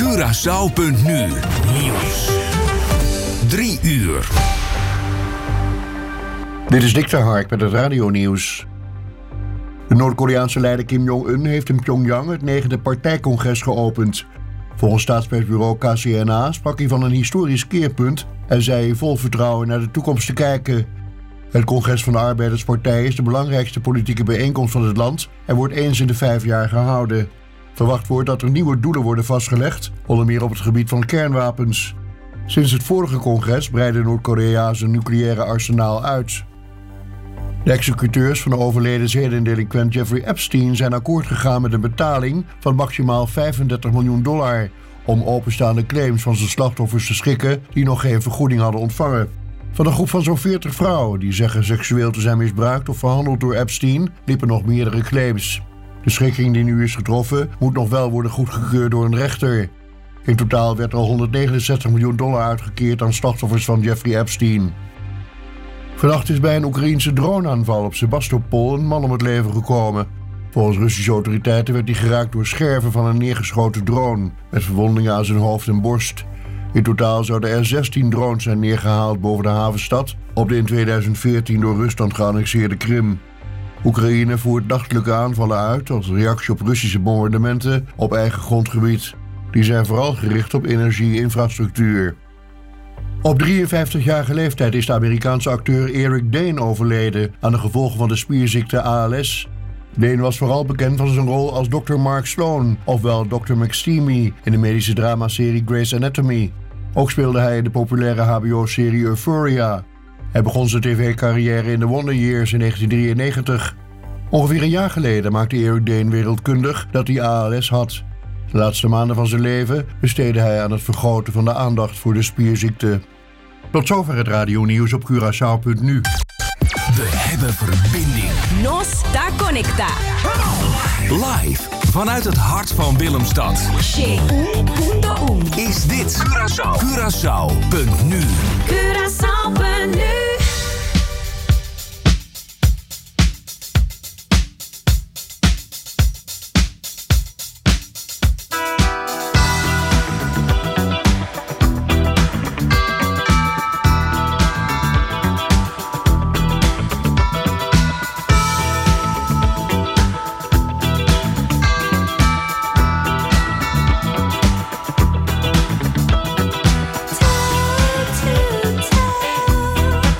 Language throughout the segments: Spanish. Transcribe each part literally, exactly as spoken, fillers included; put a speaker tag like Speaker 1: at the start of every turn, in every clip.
Speaker 1: Curaçao punt nu. Nieuws. Drie uur.
Speaker 2: Dit is Dick Hark met het radionieuws. De Noord-Koreaanse leider Kim Jong-un heeft in Pyongyang het negende partijcongres geopend. Volgens staatspersbureau K C N A sprak hij van een historisch keerpunt en zei hij vol vertrouwen naar de toekomst te kijken. Het congres van de Arbeiderspartij is de belangrijkste politieke bijeenkomst van het land en wordt eens in de vijf jaar gehouden. Verwacht wordt dat er nieuwe doelen worden vastgelegd, onder meer op het gebied van kernwapens. Sinds het vorige congres breidde Noord-Korea zijn nucleaire arsenaal uit. De executeurs van de overleden zedendelinquent Jeffrey Epstein zijn akkoord gegaan met een betaling van maximaal vijfendertig miljoen dollar... om openstaande claims van zijn slachtoffers te schikken die nog geen vergoeding hadden ontvangen. Van een groep van zo'n veertig vrouwen die zeggen seksueel te zijn misbruikt of verhandeld door Epstein liepen nog meerdere claims. De schikking die nu is getroffen moet nog wel worden goedgekeurd door een rechter. In totaal werd al honderdnegenenzestig miljoen dollar uitgekeerd aan slachtoffers van Jeffrey Epstein. Vannacht is bij een Oekraïense droneaanval op Sebastopol een man om het leven gekomen. Volgens Russische autoriteiten werd hij geraakt door scherven van een neergeschoten drone, met verwondingen aan zijn hoofd en borst. In totaal zouden er zestien drones zijn neergehaald boven de havenstad op de in tweeduizend veertien door Rusland geannexeerde Krim. Oekraïne voert nachtelijke aanvallen uit als reactie op Russische bombardementen op eigen grondgebied. Die zijn vooral gericht op energie-infrastructuur. Op drieënvijftigjarige leeftijd is de Amerikaanse acteur Eric Dane overleden aan de gevolgen van de spierziekte A L S. Dane was vooral bekend van zijn rol als dokter Mark Sloan, ofwel dokter McSteamy, in de medische dramaserie Grey's Anatomy. Ook speelde hij in de populaire H B O-serie Euphoria. Hij begon zijn tv-carrière in The Wonder Years in negentien drieënnegentig. Ongeveer een jaar geleden maakte Eric Dane wereldkundig dat hij A L S had. De laatste maanden van zijn leven besteedde hij aan het vergroten van de aandacht voor de spierziekte. Tot zover het radionieuws op Curaçao punt nu.
Speaker 1: We hebben verbinding.
Speaker 3: Nos está conecta.
Speaker 1: Live vanuit het hart van Willemstad. Is dit Curaçao. Curaçao punt nu.
Speaker 3: Curaçao punt nu.
Speaker 4: Time to tell.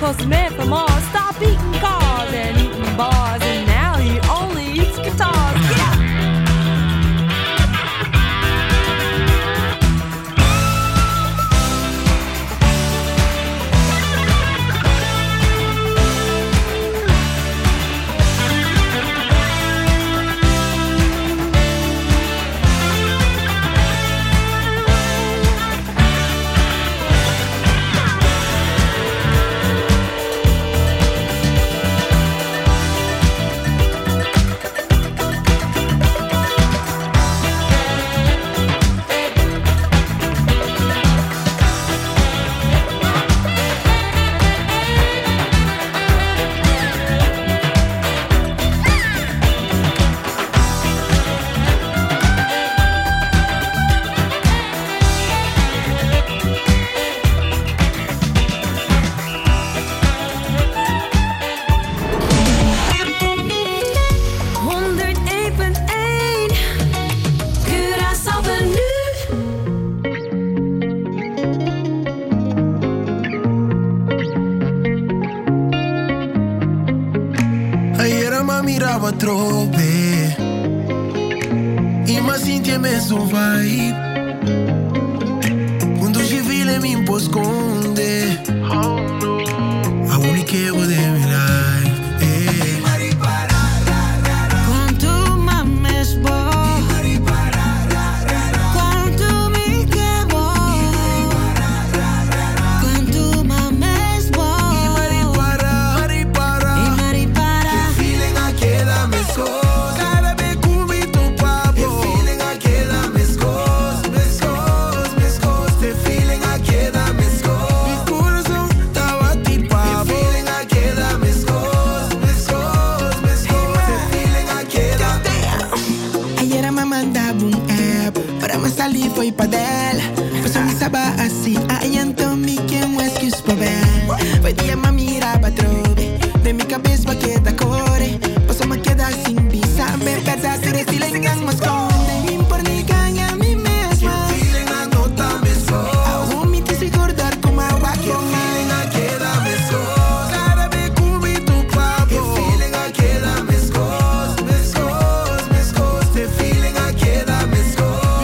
Speaker 4: 'cause the man from Mars stopped eating cars and eating bars, and now he only eats guitars. Yeah!
Speaker 5: Trobe e ma insieme su vibe quando ci vile mi imposconde a unica ego de mi life eh.
Speaker 6: Con tu mames boy con tu mi que boy con tu mames boy
Speaker 5: y maripara maripara
Speaker 6: y maripara
Speaker 5: que feeling a queda me so
Speaker 6: ali foi pra dela. Você me sabe assim. Aí então me quer um excuse pra ver. Foi dia ma mirava trove. De mi cabeça pra que da core. Você me queda assim. Sabe verdade de feeling as mas esconde. Me por ni ganha me mesma.
Speaker 5: Feeling a nota me so.
Speaker 6: Ao me te recordar como a rock.
Speaker 5: Feeling a queda me so. Cada vez comi tu papo. Feeling a queda me scos, me scos, me scos. Te feeling a queda me scos.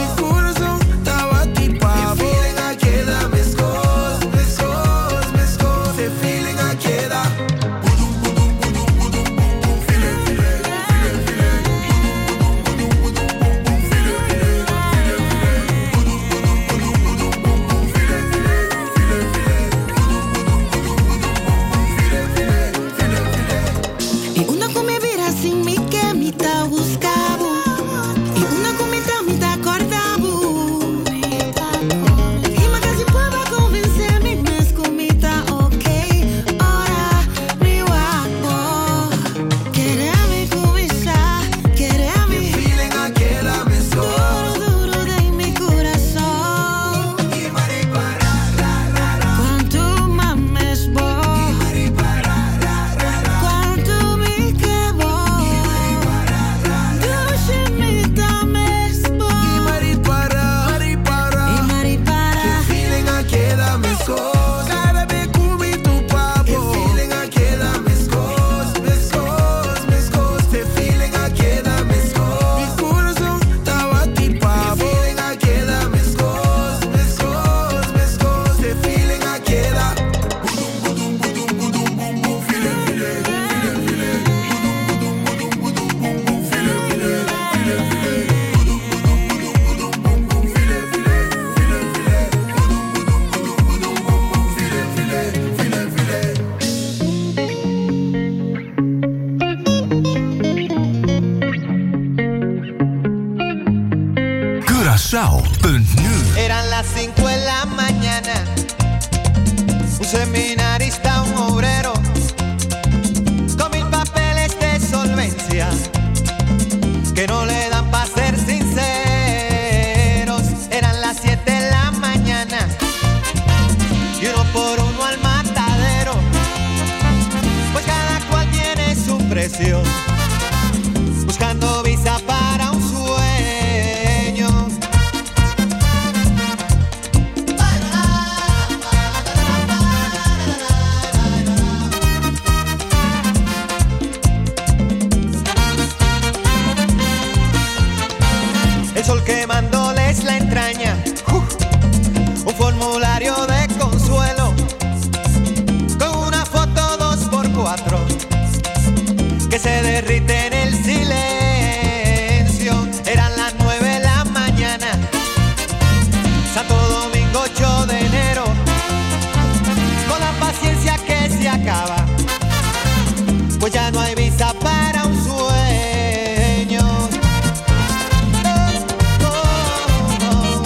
Speaker 7: Eran las cinco de la mañana. Un seminarista, un obrero, con mil papeles de solvencia que no le dan para ser sinceros. Eran las siete de la mañana y uno por uno al matadero, pues cada cual tiene su precio, buscando visa para un sueño. se derrite en el silencio. Eran las nueve de la mañana, Santo Domingo ocho de enero, con la paciencia que se acaba, pues ya no hay visa para un sueño. Oh, oh, oh.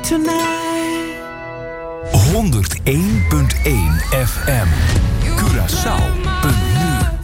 Speaker 6: tonight.
Speaker 1: honderdéén punt één F M. Curaçao punt nu.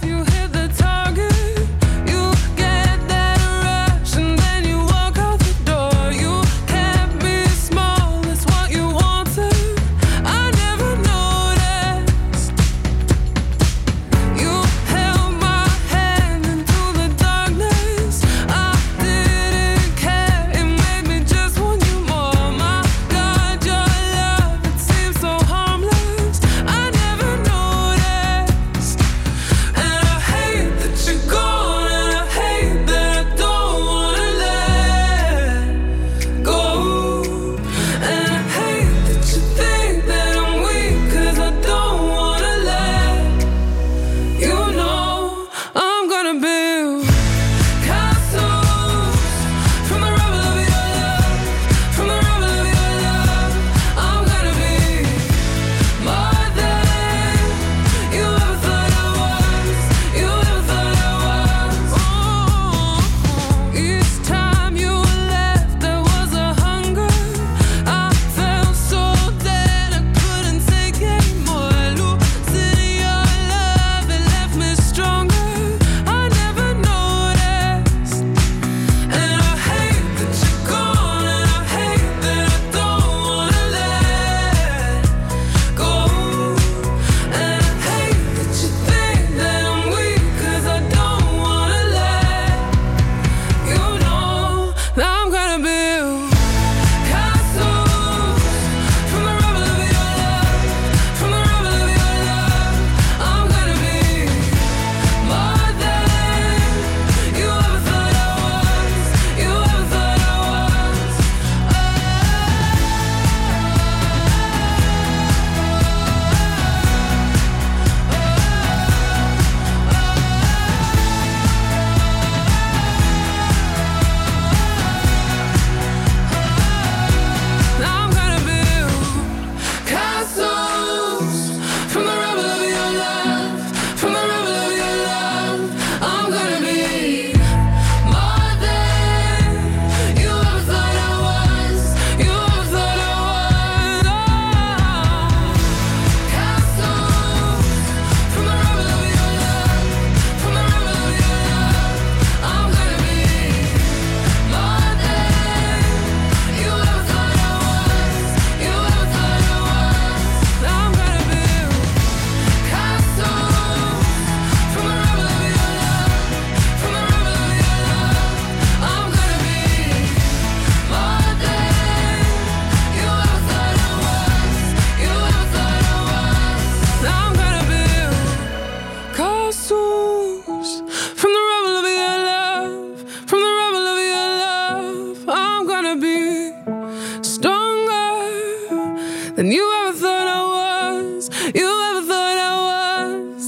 Speaker 8: than you ever thought I was. You ever thought I was.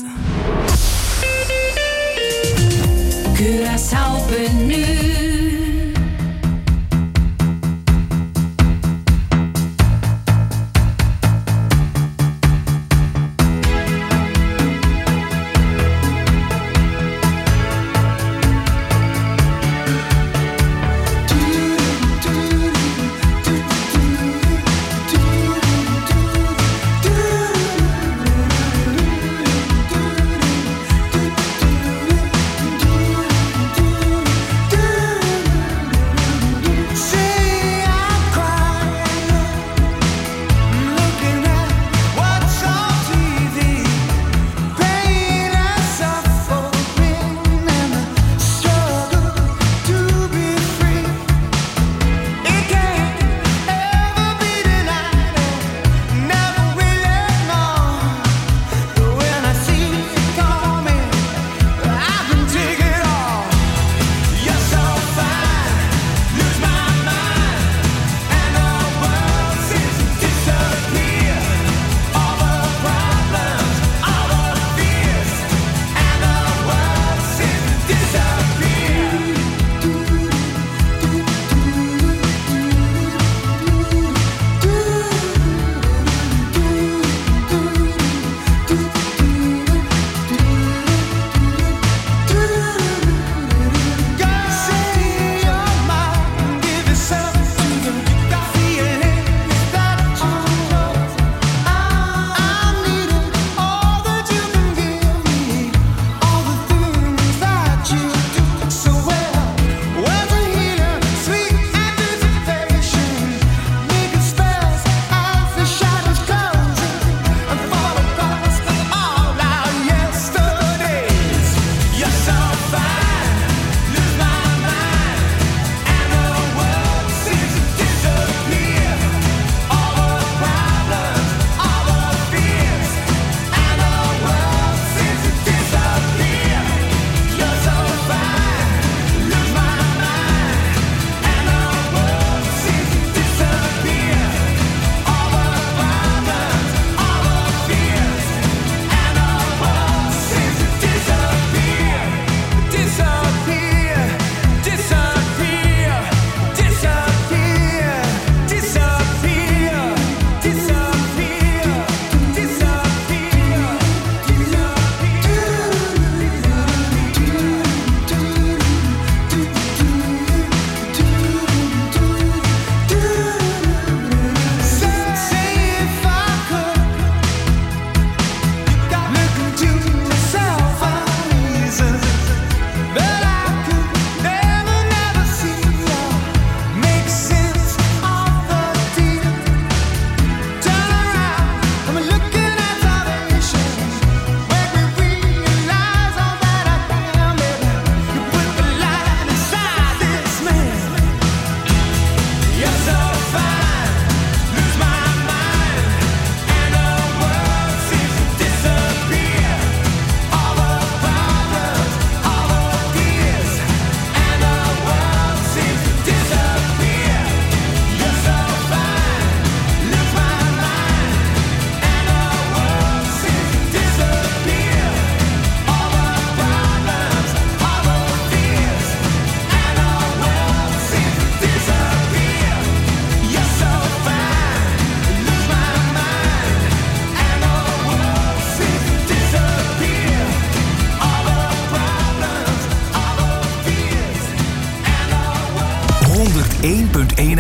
Speaker 3: Curaçao punt nu.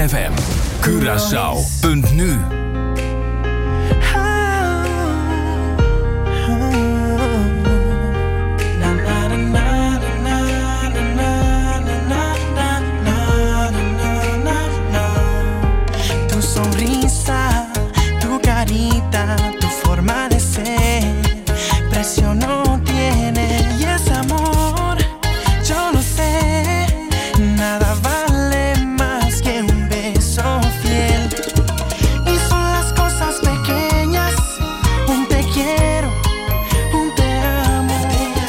Speaker 1: F M. Curaçao punt nu.
Speaker 6: Tu sonrisa, tu carita, tu forma de ser, precio no tiene y es amor, yo lo sé, nada vale más que un beso fiel. Y son las cosas pequeñas, un te quiero, un te amo.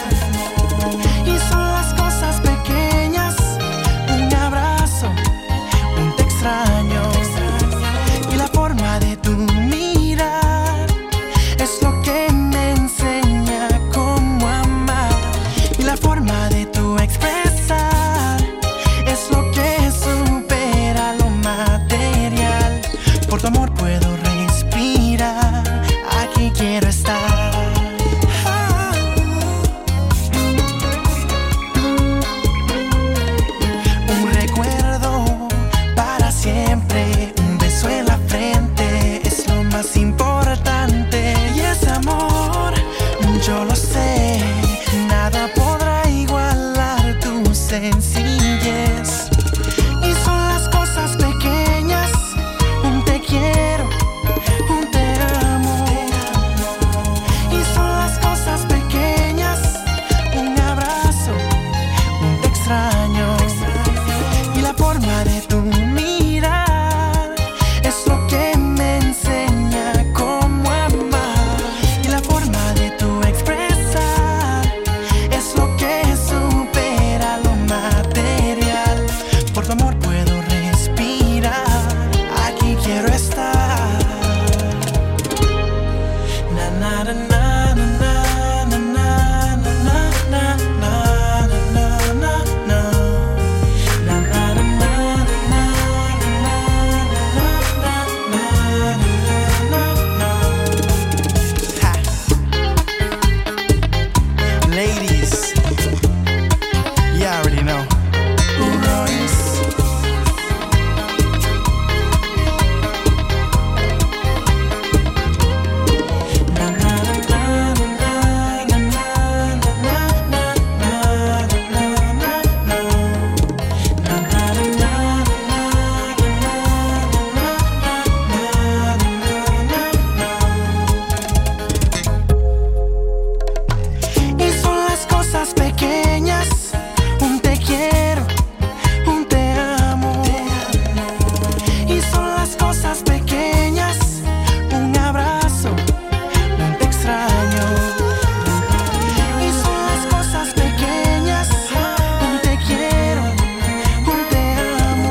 Speaker 6: Y son las cosas pequeñas, un abrazo, un te extraño. Y la forma de tu mirar es lo que me enseña cómo amar. Y la forma de tu expresar es lo que supera lo material. Por tu amor puedo respirar, aquí quiero estar. Un recuerdo para siempre, un beso en la frente es lo más importante. Y ese amor, yo lo sé, nada podrá igualar tu sencillez. Y son las cosas pequeñas, un te quiero, un te amo. Y son las cosas pequeñas, un abrazo, un te extraño. Y la forma de tu mirar es lo que me enseña cómo amar. Y la forma de tu expresar es lo que supera lo material. Por tu amor puedo respirar, aquí quiero estar. Na na na na na na na na na na na na na. Na na na na na na na. Ha. Ladies, you already know. Royce. Na na na na na na na na na na na. Na na na na Y son las cosas pequeñas, un te quiero, un te amo. Y son las cosas pequeñas, un abrazo, un te extraño. Y son las cosas pequeñas, un te quiero, un te amo.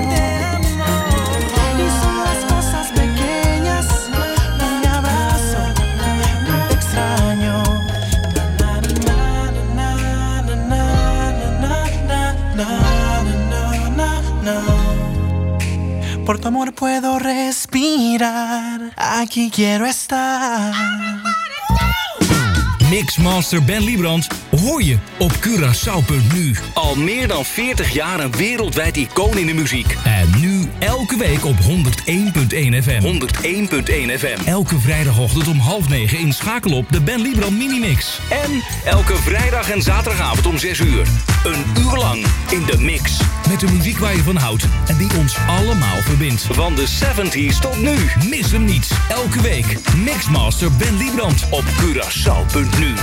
Speaker 6: Y son las cosas pequeñas, un abrazo, un te extraño. Na na na na na na na na na. Por tu amor puedo respirar, aquí quiero estar.
Speaker 1: Mixmaster Ben Liebrand hoor je op Curaçao punt nu. Al meer dan veertig jaar een wereldwijd icoon in de muziek. En nu elke week op honderd één punt één F M. honderd één punt één F M. Elke vrijdagochtend om half negen inschakel op de Ben Liebrand Minimix. En elke vrijdag en zaterdagavond om zes uur. Een uur lang in de mix. Met de muziek waar je van houdt en die ons allemaal verbindt. Van de zeventig's tot nu. Mis hem niet. Elke week Mixmaster Ben Liebrand op Curaçao punt nu.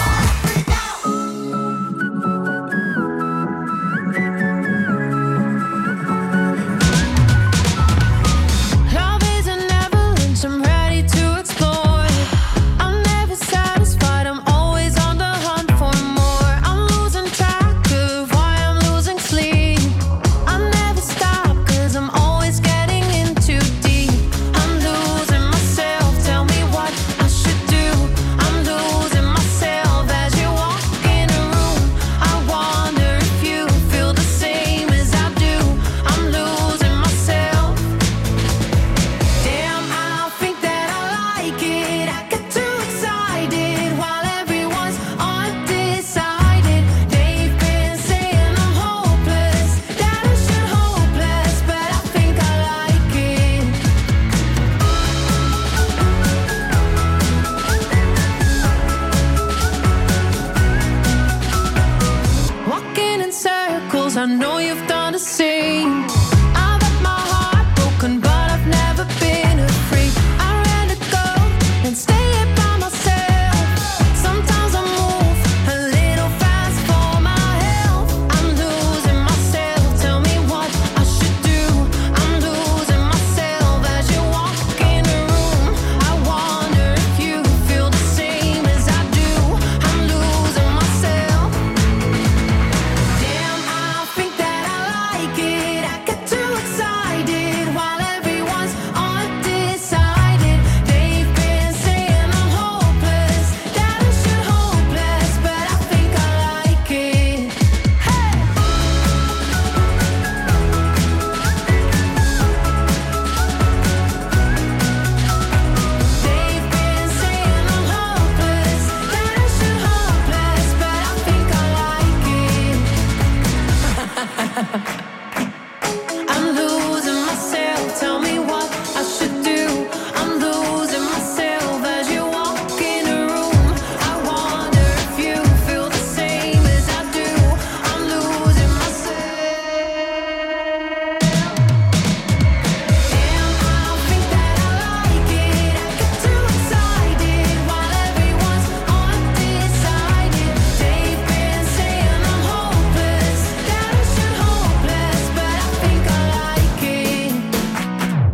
Speaker 4: Love is an avalanche, I'm ready to explore. I'm never satisfied, I'm always on the hunt for more. I'm losing track of why I'm losing sleep. I never stop, cause I'm always getting in too deep. I'm losing myself, tell me what I should do. I'm losing myself.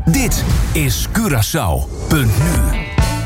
Speaker 1: Dit is Curaçao punt nu.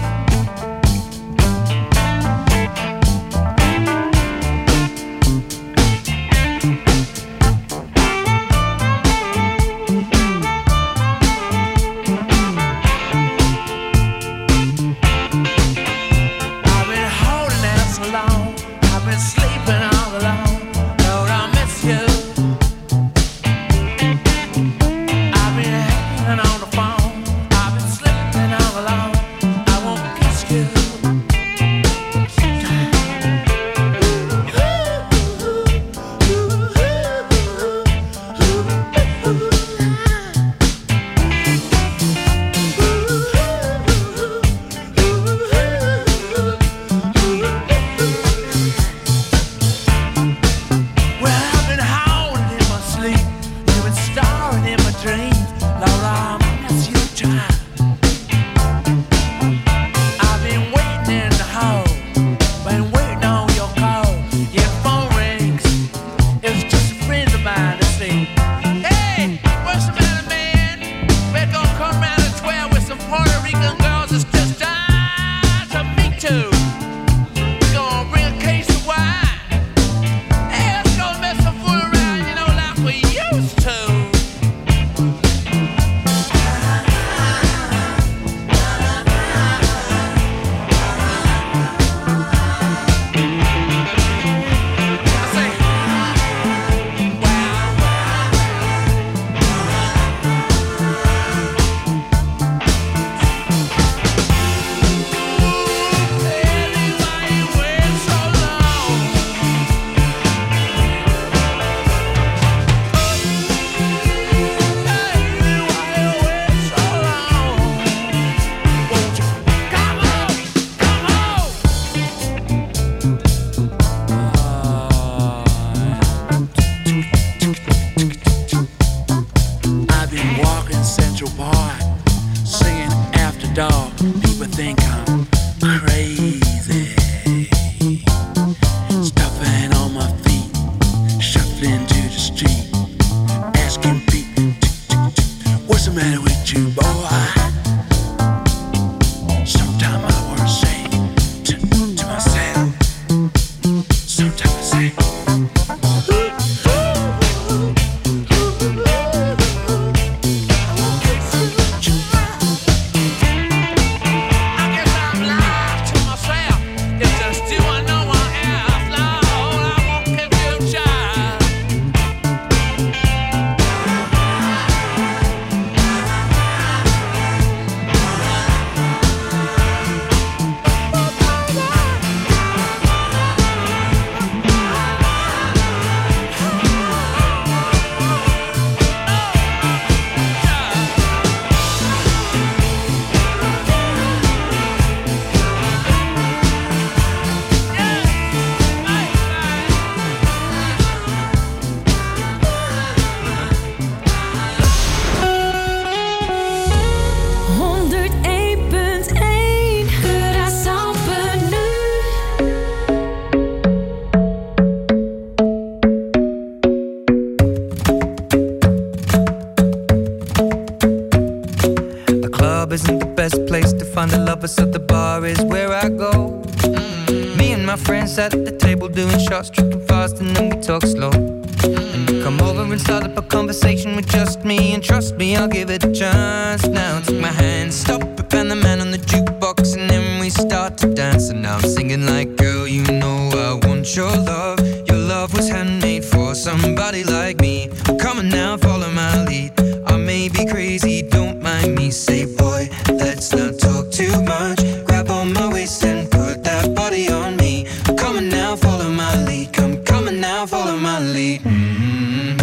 Speaker 9: So the bar is where I go. Mm-hmm. Me and my friends at the table doing shots, tripping fast, and then we talk slow. Mm-hmm. And you come over and start up a conversation with just me, and trust me, I'll give it a chance. Now take my hand, stop it, and the man on the jukebox, and then we start to dance. And now I'm singing like, girl, you know I want your love. Your love was handmade for somebody like me. Come on now, follow my lead. I may be crazy, don't mind me. Say, boy, let's not talk too much. Grab on my waist and put that body on me. Come on now, follow my lead. Come, come on now, follow my lead. Mm-hmm.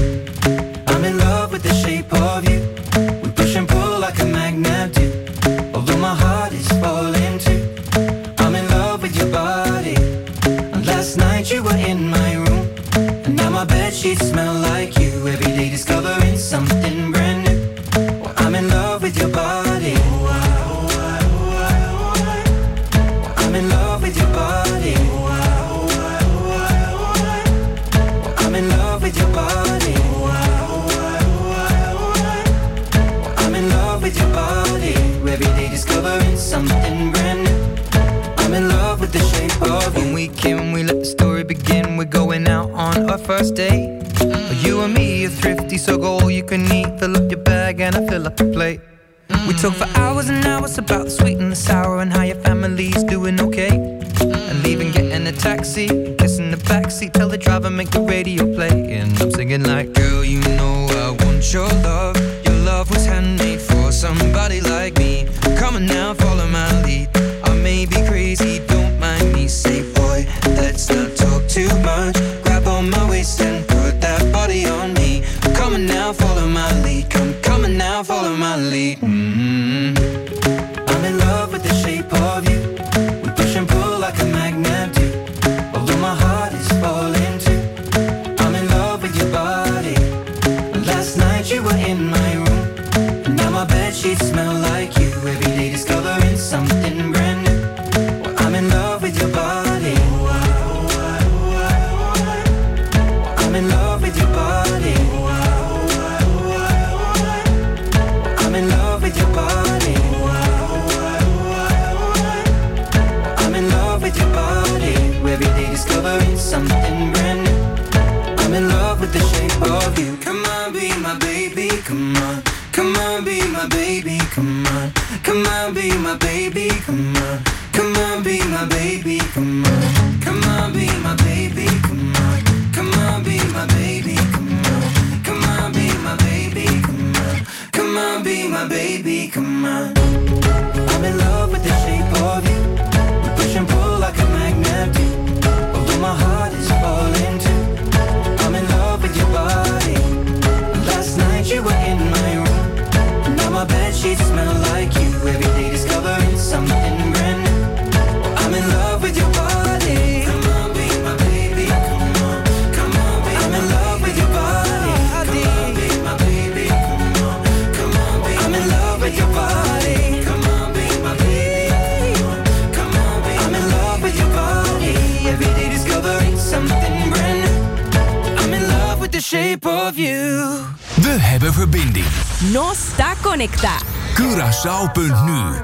Speaker 9: I'm in love with the shape of you. We push and pull like a magnet do. Although my heart is falling too. I'm in love with your body. And last night you were in my room, and now my bedsheets smell like you. Every day discovering something brand new. Well, I'm in love with your body. I'm in love with your body. I'm in love with your body. I'm in love with your body. so go all you can eat. Fill up your bag and I fill up the plate. We talk for hours and hours about the sweet and the sour and how your family's doing okay. And leaving, getting a taxi, kissing the backseat, tell the driver make the radio play. And I'm singing like, girl, you know I want your love. Your love was handmade for somebody like me. Come on now, follow my lead. I may be crazy, don't mind me. Say, boy, let's not talk too much. Grab on my waist and put that body on me. Come on now, follow my lead. Come, come on now, follow my lead. Mm-hmm. I'm in love with the shape of you. We push and pull like a magnet do. Although my heart is falling too. I'm in love with your body. Last night you were in my room, and now my bedsheets smell like you. Every day discovering something brand new. Well, I'm in love with your body. I'm in love with your body. I'm in love with your body. I'm in love with your body. Every day discovering something brand new. I'm in love with the shape of you. Come on, be my baby, come on. Come on, be my baby, come on. Come on, be my baby, come on. Come on, be my baby, come on. Come on, be my baby, come on. Come on, be my baby, come on. Come on, be my baby, come on. Come on, be my baby, come on. I'm in love with the shape of you. We push and pull like a magnet do. Although my heart is falling too. I'm in love with your body. Last night you were in my room. Now my bedsheets smell like you. Every day discovering something brand new. I'm in love with your body. Come on, be my baby. Come on, come on, be I'm in love with your body. Come on, be my baby. Come on, come on, be I'm in love with your body. Come on, be my baby. Come on, be I'm in love with your body. Every day discovering something brand new. I'm in love with the shape of you.
Speaker 1: We hebben verbinding.
Speaker 3: No está conecta.
Speaker 1: Curaçao punt nu.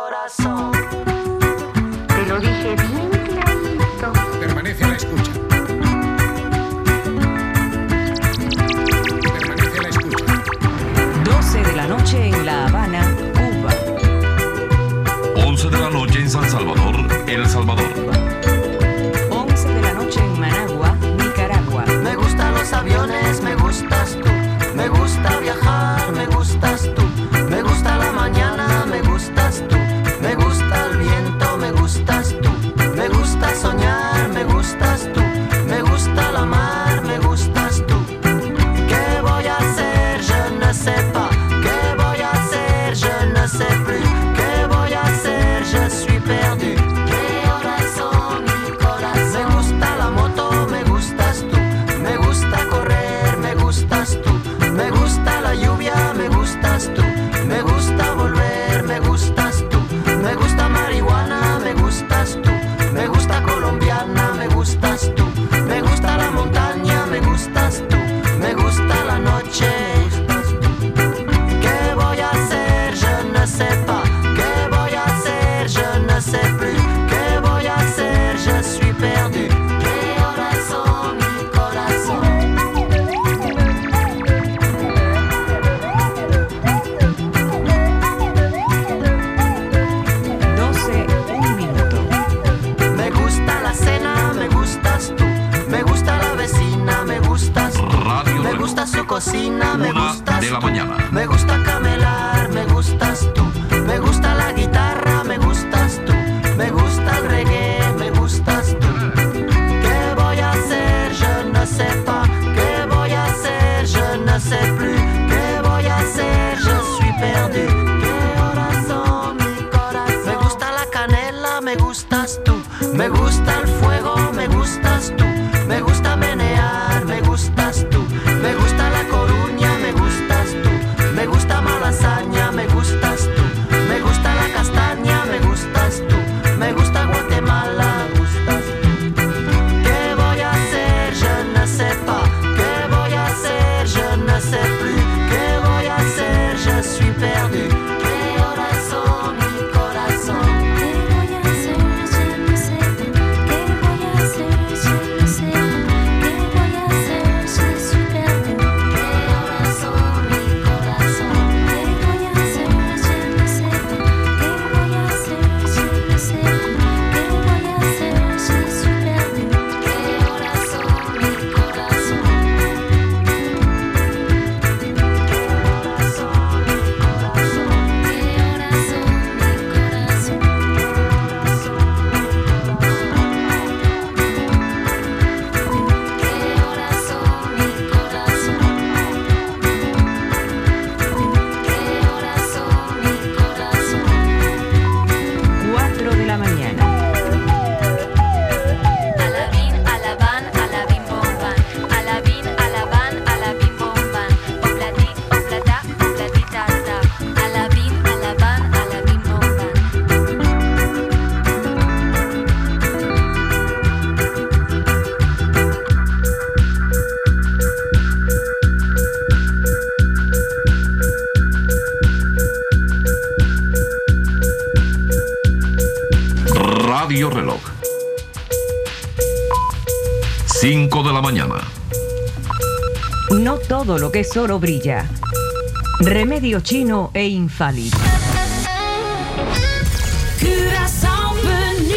Speaker 10: Te lo dije bien clarito.
Speaker 11: Permanece a la escucha. Permanece a la escucha.
Speaker 12: doce de la noche en La Habana, Cuba.
Speaker 13: once de la noche en San Salvador, El Salvador.
Speaker 12: once de la noche en Managua, Nicaragua.
Speaker 7: Me gustan los aviones, me gustas tú. Me gusta viajar, me gustas tú. Me gusta la mañana, me gustas tú. Me gusta el viento, me gustas tú. Me gusta soñar, me gustas tú. Me gusta la mar, me gustas tú. ¿Qué voy a hacer? Je ne sais pas. ¿Qué voy a hacer? Je ne sais plus. ¿Qué voy a hacer? Je suis perdu. ¿Qué horas son, mi corazón? Me gusta la moto, me gustas tú. Me gusta correr, me gustas tú. Me gusta la lluvia, me gustas tú. Me gusta volver, me gustas tú. Me gusta marihuana, me gustas tú. Me gusta colombiana, me gustas tú. Me gusta la montaña, me gustas tú. Me gusta la noche. ¿Qué voy a hacer? Je ne sais pas. ¿Qué voy a hacer? Je ne sais plus. ¿Qué voy a hacer? Je suis perdu. ¿Qué horas son, mi corazón?
Speaker 12: doce, un minuto.
Speaker 7: Me gusta la cena, me gustas tú. Me gusta la vecina, me gustas tú.
Speaker 13: Radio
Speaker 7: Me
Speaker 13: Rebel.
Speaker 7: gusta su cocina, me
Speaker 13: Una
Speaker 7: gustas
Speaker 13: de la
Speaker 7: tú.
Speaker 13: mañana.
Speaker 7: Me gusta camelar, me gustas tú. Me gusta la guitarra, me gustas tú. Me gusta el reggae, me gustas tú. ¿Qué voy a hacer? Je ne sais pas. ¿Qué voy a hacer? Je ne sais plus. ¿Qué voy a hacer? Je suis perdu. ¿Qué horas son, mi corazón? Me gusta la canela, me gustas tú. Me gusta el fuego, me gustas tú. Me gusta menear, me gustas tú. Me gusta la coruña, me gustas tú. Me gusta malasaña, me gustas tú. Me gusta la castaña, me gustas tú. Me gusta Guatemala, me gustas tú. ¿Qué voy a hacer? Je ne sais pas. ¿Qué voy a hacer? Je ne sais plus. ¿Qué voy a hacer? Je suis perdu. ¿Qué horas son, mi corazón?
Speaker 10: ¿Qué voy a hacer? Je ne sais pas. ¿Qué
Speaker 13: Radio Reloj. cinco de la mañana.
Speaker 12: No todo lo que es oro brilla. Remedio chino e Infali.
Speaker 4: Curaçao menu.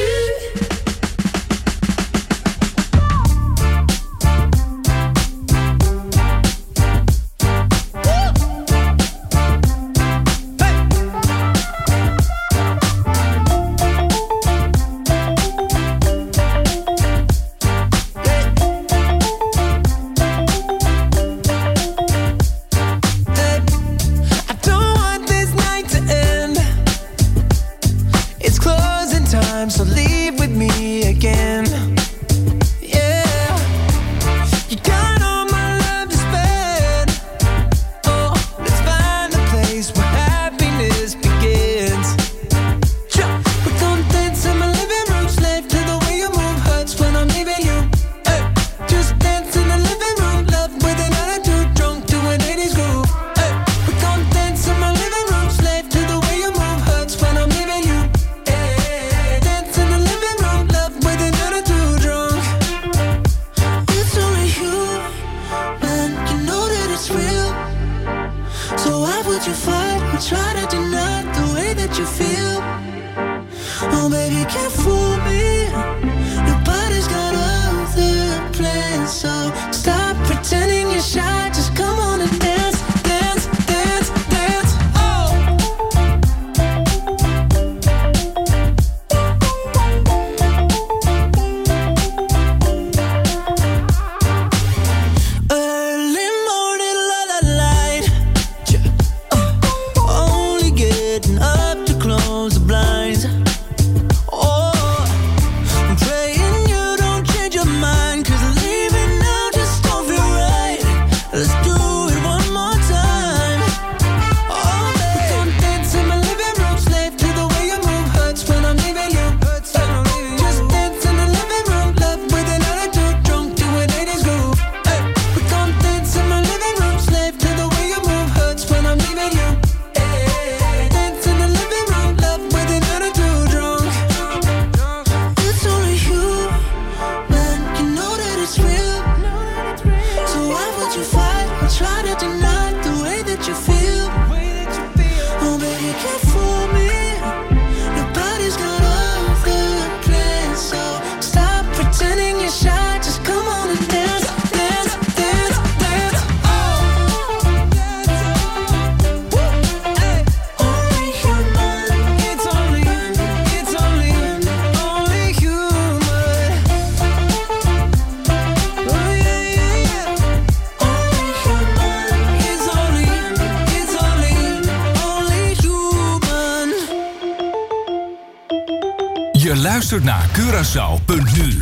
Speaker 1: Luistert naar Curaçao punt nu.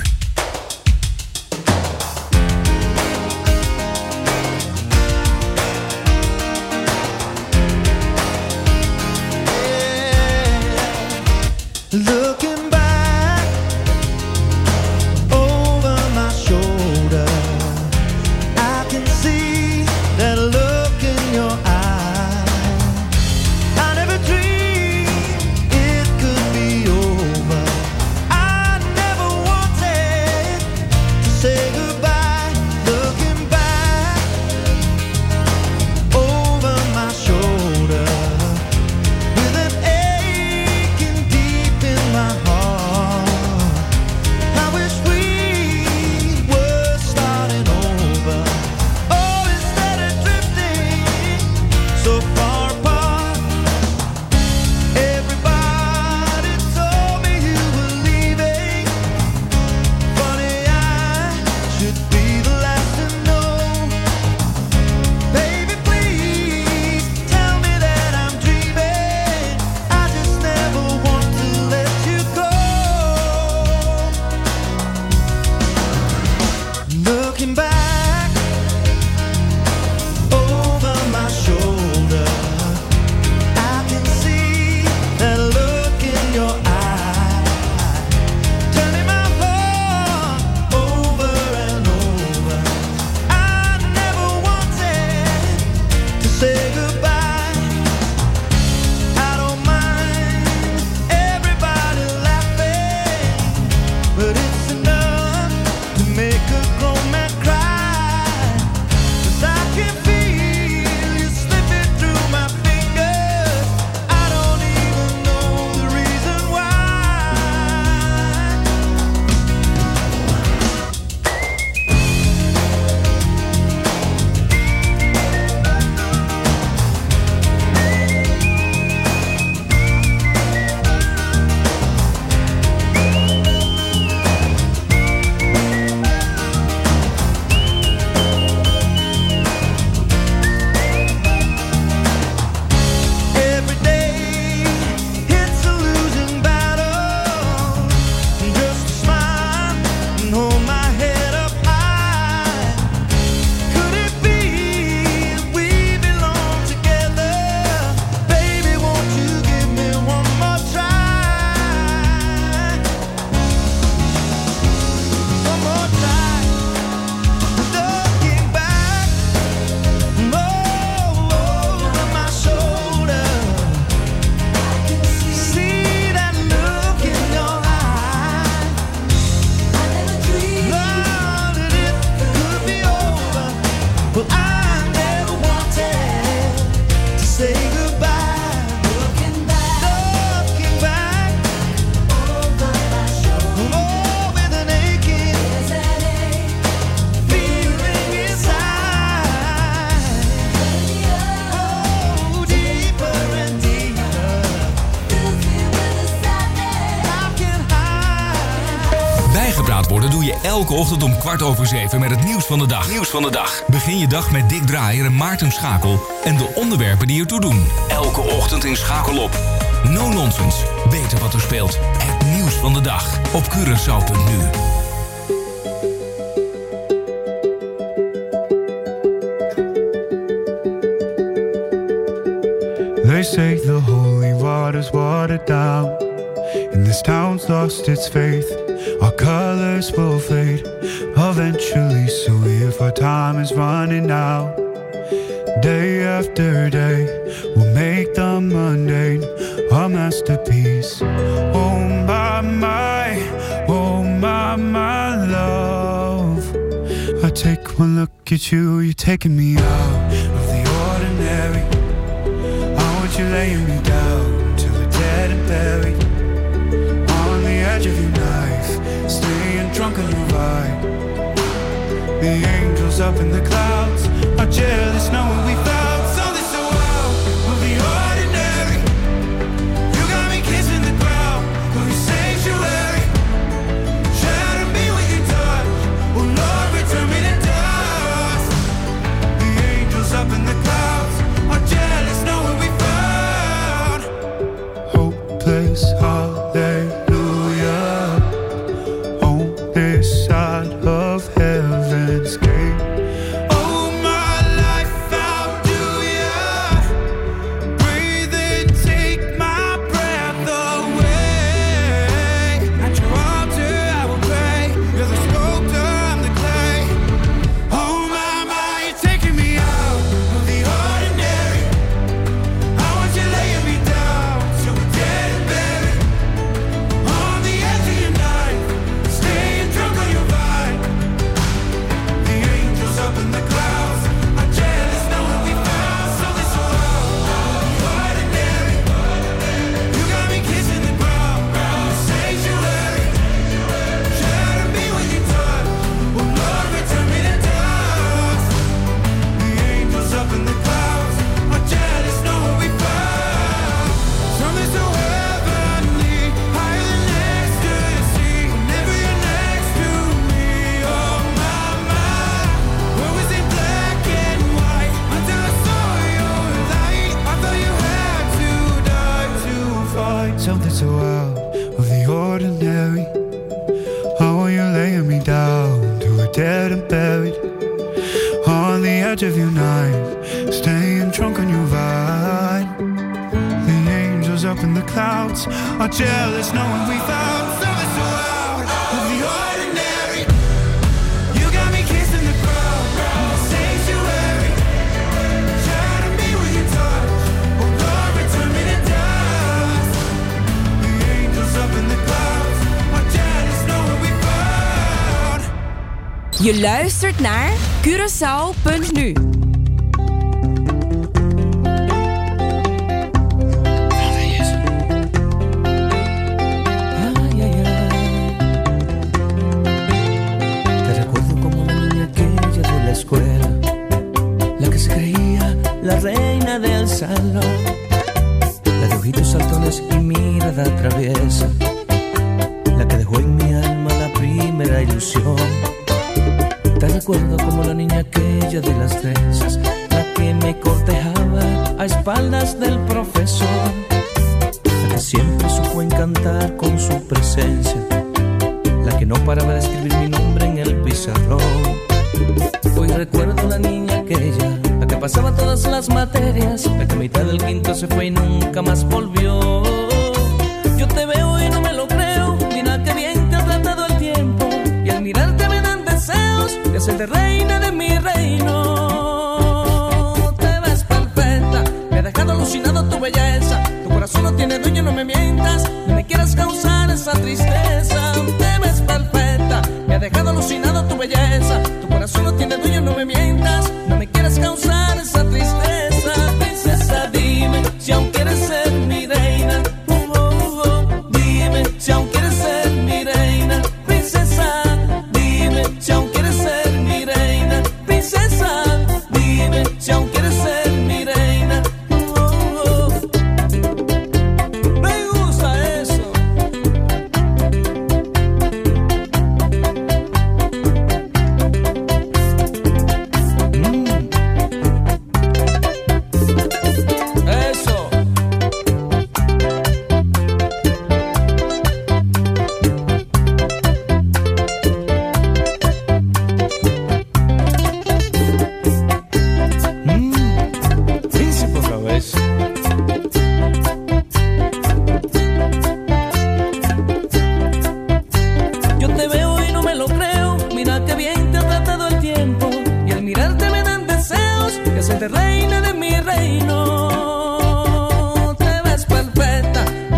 Speaker 14: Looking back over my shoulder, I can see that look in your eye. I never dreamed it could be over. I never wanted to say goodbye. Looking back over my shoulder, with an aching deep in my
Speaker 1: dat doe je elke ochtend om kwart over zeven met het nieuws van de dag. Nieuws van de dag. Begin je dag met Dick Draaier en Maarten Schakel en de onderwerpen die ertoe doen. Elke ochtend in Schakel op. No nonsense. Weten wat er speelt. Het nieuws van de dag op Curaçao punt nu.
Speaker 15: They say the holy water's watered down, and this town's lost its faith. Our colors will fade eventually, so if our time is running out, day after day, we'll make the mundane a masterpiece. Oh my, my, oh my, my love. I take one look at you, you're taking me out of the ordinary. You're laying me down till we're dead and buried on the edge of your knife, staying drunk on your vibe. The angels up in the clouds are jealous knowing we found something so out of the ordinary. You got me kissing the ground of your sanctuary. Shatter me with your touch, oh Lord, return me to dust. The angels up in the clouds are jealous knowing we found hopeless hallelujah on this side of heaven's gate. Oh, my life, how do ya breathe and take my breath away? At your altar I will pray. You're the sculptor, I'm the clay. Oh my, my, you're taking me out of the ordinary. I want you laying me down till we're dead and buried on the edge of your knife, staying drunk on your vine. The angels up in the clouds are jealous knowing we found something so out of the ordinary. You got me kissing the ground in the sanctuary. Shatter me with your touch, oh Lord, return me to dust. The angels up in the clouds are jealous knowing we found something so heavenly, higher than ecstasy. Whenever you're next to me, oh my, my. Where was it black and white until I saw your light? I thought you had to die to find something so out of the ordinary. How are you laying me down till we're dead and buried on the edge of your knife, staying drunk on your vine. The angels up in the clouds are jealous knowing we found something so out of the ordinary. You got me kissing the ground in the sanctuary. Shatter me with your touch, oh Lord, return me to dust. The angels up in the clouds are jealous knowing we found.
Speaker 3: Je luistert naar Curaçao punt nu.
Speaker 16: Te recuerdo como la niña aquella de la escuela, la que se creía la reina del salón, la de ojitos saltones y mirada traviesa, la que dejó en mi alma la primera ilusión. Te recuerdo como la niña aquella de las trenzas, la que me cortejaba a espaldas del profesor, la que siempre supo encantar con su presencia, la que no paraba de escribir mi nombre en el pizarrón. Hoy recuerdo la niña aquella, la que pasaba todas las materias, la que a mitad del quinto se fue y nunca más volvió. Yo te veo y no me lo creo, mira qué bien te ha tratado el tiempo, y al mirarte me dan deseos de hacerte reina de mi reino. Te ves perfecta, me ha dejado alucinado tu belleza, tu corazón no tiene dueño, no me mientas, no me quieras causar esa tristeza. Te ves perfecta, me ha dejado alucinado tu belleza, tu corazón no tiene dueño, no me mientas, no me quieras causar esa tristeza. Princesa, dime si aún quieres ser mi reina, oh, oh, oh. Dime si aún quieres ser mi reina. Princesa, dime si aún quieres ser mi reina. Princesa, dime si aún quieres ser mi reina. Oh, oh, oh. Me gusta eso.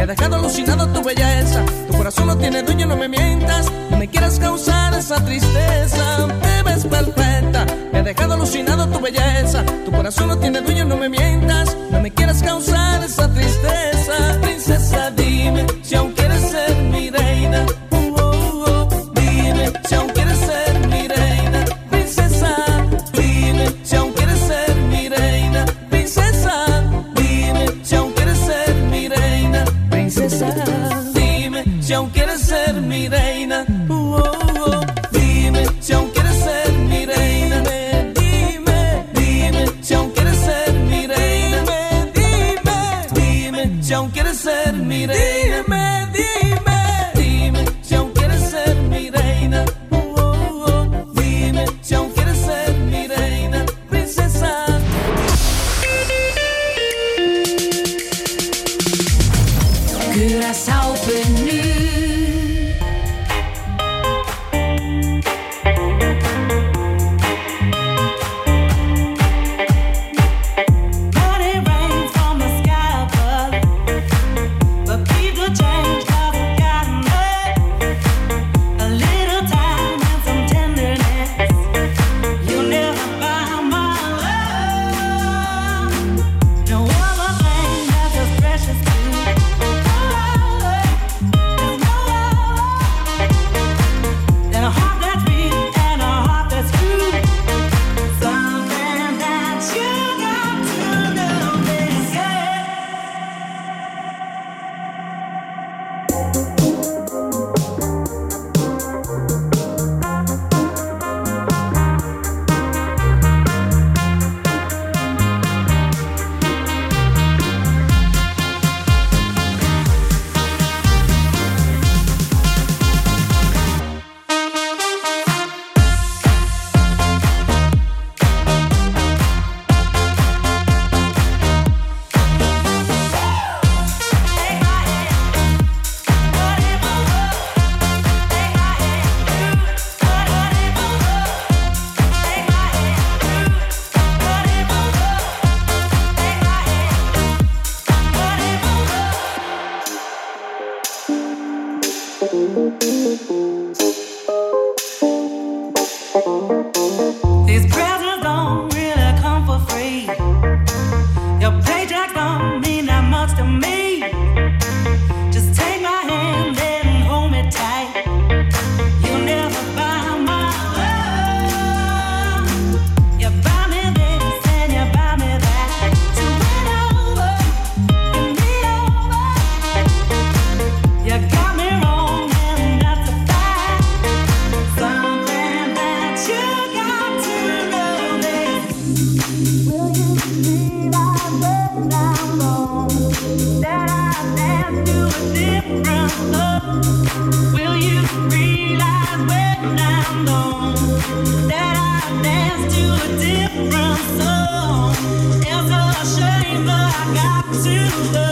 Speaker 16: ha dejado alucinado tu belleza. Tu corazón no tiene dueño, no me mientas. No me quieras causar esa tristeza. Te ves perfecta, me ha dejado alucinado tu belleza. Tu corazón no tiene dueño, no me mientas. No me quieras causar esa tristeza. Princesa, dime si aún quieres ser mi reina. Oh, oh, oh. Dime si aún quieres ser mi reina. Princesa, dime si aún quieres ser mi reina. Princesa, dime si aún quieres ser mi reina. Princesa, dime si aún quieres ser mi reina. Oh, oh, oh. Dime si aún quieres ser mi reina. Dime, dime si aún quieres ser mi reina. Dime, dime si aún quieres ser mi reina. Dime, dime, dime si aún quieres ser mi reina. Oh, oh, oh. Dime si aún quieres ser mi reina. Princesa.
Speaker 4: Curaçao.nu.
Speaker 17: Money rains from the sky above, but people change 'cause we've gotten a little time and some tenderness. You never buy my love. No other thing that's as precious to me. And a heart that's real and a heart that's true. Something that you got to know, they say. These presents don't really come for free. Your paycheck don't mean that much to me. Just take my hand and hold me tight. You never buy my love. You buy me this and you buy me that. To win over and be over. You got me wrong and that's a fact. Something that you got to know this. Will you realize when I'm gone that I dance to a different song? Will you realize when I'm gone that I dance to a different song? It's a shame, but I got to go.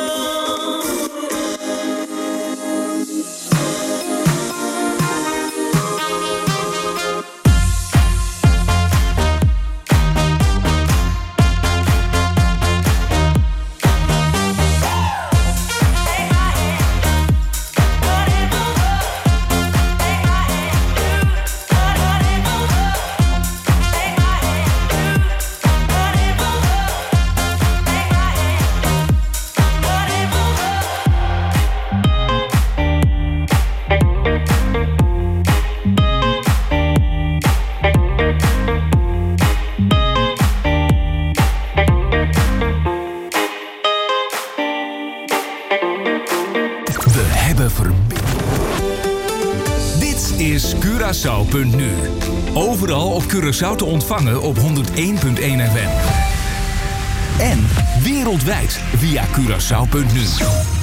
Speaker 1: We hebben verbinding. Dit is Curaçao.nu. Overal op Curaçao te ontvangen op honderd één komma één F M. En wereldwijd via Curaçao.nu.